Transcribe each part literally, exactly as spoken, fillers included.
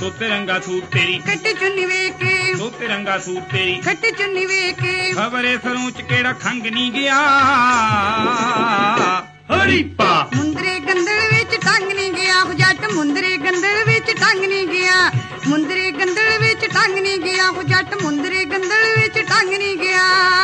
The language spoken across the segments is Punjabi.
ਧੋਤੇ ਰੰਗਾ ਸੂਟ ਤੇਰੀ ਕੱਟ ਚੁੰਨੀ ਵੇਖ ਕੇ ਧੋਤੇ ਰੰਗਾ ਸੂਟ ਤੇਰੀ ਕੱਟ ਚੁੰਨੀ ਵੇਖ ਕੇ ਖਬਰੇ ਸਰੋਂ ਚ ਕਿਹੜਾ ਖੰਗ ਨਹੀਂ ਗਿਆ ਹਰੀ ਪਾ ਮੁੰਦਰੇ ਗੰਦਲ ਵਿੱਚ ਟੰਗ ਨਹੀਂ ਗਿਆ ਉਹ ਜੱਟ ਮੁੰਦਰੇ ਗੰਦਲ ਵਿੱਚ ਟੰਗ ਨਹੀਂ ਗਿਆ ਮੁੰਦਰੇ ਗੰਦਲ ਵਿੱਚ ਟੰਗ ਨਹੀਂ ਗਿਆ ਉਹ ਜੱਟ ਮੁੰਦਰੇ ਗੰਦਲ ਵਿੱਚ ਟੰਗ ਨਹੀਂ ਗਿਆ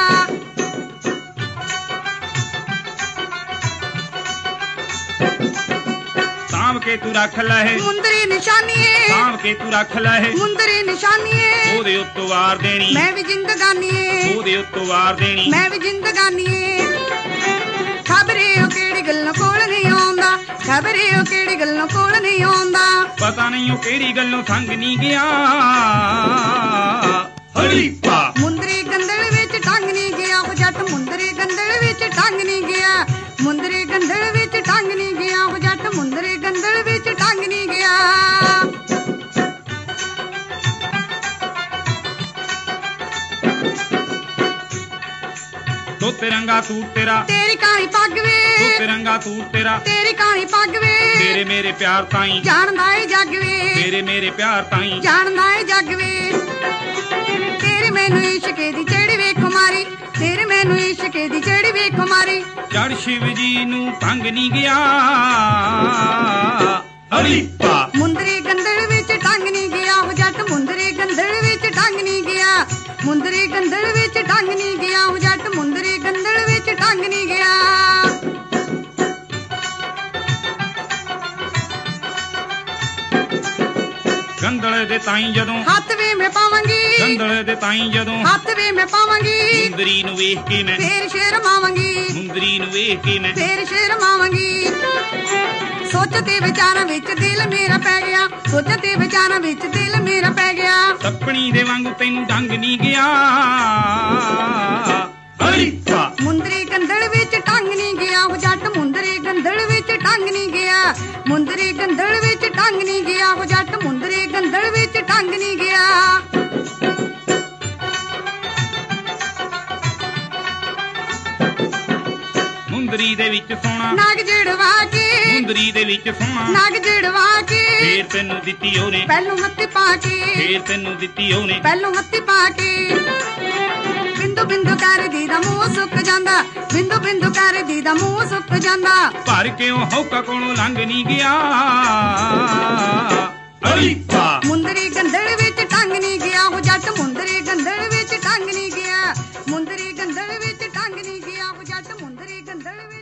ਸਾਂਭ ਕੇ ਤੂੰ ਰੱਖ ਲੈ ਮੁੰਦਰੀ ਨਿਸ਼ਾਨੀਏ ਸਾਂਭ ਕੇ ਤੂੰ ਰੱਖ ਲੈ ਮੁੰਦਰੀ ਨਿਸ਼ਾਨੀਏ ਉਹਦੇ ਉੱਤੋਂ ਵਾਰ ਦੇਣੀ ਮੈਂ ਵੀ ਜ਼ਿੰਦਗਾਨੀਏ ਉਹਦੇ ਉੱਤੋਂ ਵਾਰ ਦੇਣੀ ਮੈਂ ਵੀ ਜ਼ਿੰਦਗਾਨੀਏ ਖਬਰੇ ਉਹ ਕਿਹੜੀ ਗੱਲੋਂ ਕੋਲ ਨਹੀਂ ਆਉਂਦਾ ਖਬਰੇ ਉਹ ਕਿਹੜੀ ਗੱਲੋਂ ਕੋਲ ਨਹੀਂ ਆਉਂਦਾ ਪਤਾ ਨਹੀਂ ਉਹ ਕਿਹੜੀ ਗੱਲੋਂ ਸੰਗ ਨਹੀਂ ਗਿਆ ਹਰੀ ਪਾ ਮੁੰਦਰੀ ਗੰਦਲ ਵਿੱਚ ਟੰਗ ਨਹੀਂ ਗਿਆ ਉਹ ਜੱਟ ਮੁੰਦਰੀ ਗੰਦਲ ਵਿੱਚ ਟੰਗ ਨਹੀਂ ਗਿਆ ਮੁੰਦਰੀ ਗੰਦਲ ਵਿੱਚ ਟੰਗ ਨਹੀਂ ਗਿਆ ਉਹ ਜੱਟ ਮੁੰਦਰੀ ਗੰਦਲ ਵਿੱਚ ਟੰਗ ਨਹੀਂ ਗਿਆ ਧੋਤੇ ਰੰਗਾ ਸੂਟ ਤੇਰਾ ਤੇਰੀ ਕਾਲੀ ਪੱਗ ਵੇ ਧੋਤੇ ਰੰਗਾ ਸੂਟ ਤੇਰਾ ਤੇਰੀ ਕਾਲੀ ਪੱਗ ਵੇ ਤੇਰੇ ਮੇਰੇ ਪਿਆਰ ਤਾਈਂ ਜਾਣਦਾ ਏ ਜੱਗ ਵੇ ਤੇਰੇ ਮੇਰੇ ਪਿਆਰ ਤਾਈਂ ਜਾਣਦਾ ਏ ਜੱਗ ਵੇ ਤੇਰੇ ਮੈਨੂੰ ਇਸ਼ਕੇ ਦੀ ਚੜੀ ਵੇਖੋ ਮਾਰੀ ਤੇਰੇ ਮੈਨੂੰ ਇਸ਼ਕੇ ਦੀ ਚੜੀ ਵੇਖੋ ਮਾਰੀ ਚੜ ਸ਼ਿਵ ਜੀ ਨੂੰ ਭੰਗ ਨਹੀਂ ਗਿਆ ਹਰੀ ਪਾ ਮੁੰਦਰੀ ਗੰਦਲ ਵਿੱਚ ਟੰਗ ਨਹੀਂ ਗਿਆ ਉਹ ਜੱਟ ਮੁੰਦਰੀ ਗੰਦਲ ਵਿੱਚ ਟੰਗ ਨਹੀਂ ਗਿਆ ਮੁੰਦਰੀ ਗੰਦਲ ਵਿੱਚ ਟੰਗ ਨਹੀਂ ਗਿਆ ਉਹ ਜੱਟ ਮੁੰਦਰੀ ਗੰਦਲ ਵਿੱਚ ਟੰਗ ਨਹੀਂ ਗਿਆ ਗੰਦਲੇ ਦੇ ਤਾਈਂ ਜਦੋਂ ਹੱਥ ਵੇ ਮੈਂ ਪਾਵਾਂਗੀ ਗੰਦਲੇ ਦੇ ਤਾਈਂ ਜਦੋਂ ਹੱਥ ਵੇ ਮੈਂ ਪਾਵਾਂਗੀ ਮੁੰਦਰੀ ਨੂੰ ਵੇਖ ਕੇ ਮੈਂ ਫੇਰ ਸ਼ਰਮਾਵਾਂਗੀ ਮੁੰਦਰੀ ਨੂੰ ਵੇਖ ਕੇ ਮੈਂ ਫੇਰ ਸ਼ਰਮਾਵਾਂਗੀ ਸੋਚ ਤੇ ਵਿਚਾਰਾਂ ਵਿੱਚ ਦਿਲ ਮੇਰਾ ਪੈ ਗਿਆ ਸੋਚ ਤੇ ਵਿਚਾਰਾਂ ਵਿੱਚ ਦਿਲ ਮੇਰਾ ਪੈ ਗਿਆ ਸੱਪਣੀ ਦੇ ਵਾਂਗੂ ਤੈਨੂੰ ਡੰਗ ਨਹੀਂ ਗਿਆ ਹਰੀ ਪਾ ਮੁੰਦਰੀ ਗੰਦਲ ਵਿੱਚ ਟੰਗ ਨਹੀਂ ਗਿਆ ਉਹ ਜੱਟ ਮੁੰਦਰੀ ਗੰਦਲ ਵਿੱਚ ਟੰਗ ਨਹੀਂ ਗਿਆ ਮੁੰਦਰੀ ਗੰਦਲ ਵਿੱਚ ਟੰਗ ਨਹੀਂ ਗਿਆ ਉਹ ਜੱਟ ਮੁੰਦਰੀ ਗੰਦਲ ਵਿੱਚ ਟੰਗ ਨਹੀਂ ਗਿਆ ਮੁੰਦਰੀ ਦੇ ਵਿੱਚ ਸੋਹਣਾ ਨਗ ਜੜਵਾ ਕੇ ਮੁੰਦਰੀ ਦੇ ਵਿੱਚ ਸੋਹਣਾ ਨਗ ਜੜਵਾ ਕੇ ਫੇਰ ਤੈਨੂੰ ਦਿੱਤੀ ਉਹਨੇ ਪਹਿਲੋਂ ਹੱਥ ਪਾ ਕੇ ਫੇਰ ਤੈਨੂੰ ਦਿੱਤੀ ਉਹਨੇ ਪਹਿਲੋਂ ਹੱਥ ਪਾ ਕੇ ਬਿੰਦੂ ਬਿੰਦੂ ਕਰਦੀ ਦਾ ਮੂੰਹ ਸੁੱਕ ਜਾਂਦਾ ਬਿੰਦੂ ਬਿੰਦੂ ਕਰਦੀ ਦਾ ਮੂੰਹ ਸੁੱਕ ਜਾਂਦਾ ਭਰ ਕੇ ਉਹ ਹੌਕਾ ਕੋਲੋਂ ਲੰਘ ਨਹੀਂ ਗਿਆ ਹਰੀ ਪਾ ਮੁੰਦਰੀ ਗੰਦਲ ਵਿੱਚ ਟੰਗ ਨਹੀਂ ਗਿਆ ਉਹ ਜੱਟ ਮੁੰਦਰੀ ਗੰਦਲ ਵਿੱਚ ਟੰਗ ਨਹੀਂ ਗਿਆ ਮੁੰਦਰੀ ਗੰਦਲ ਵਿੱਚ ਟੰਗ ਨਹੀਂ ਗਿਆ ਉਹ ਜੱਟ ਮੁੰਦਰੀ ਗੰਦਲ ਵਿੱਚ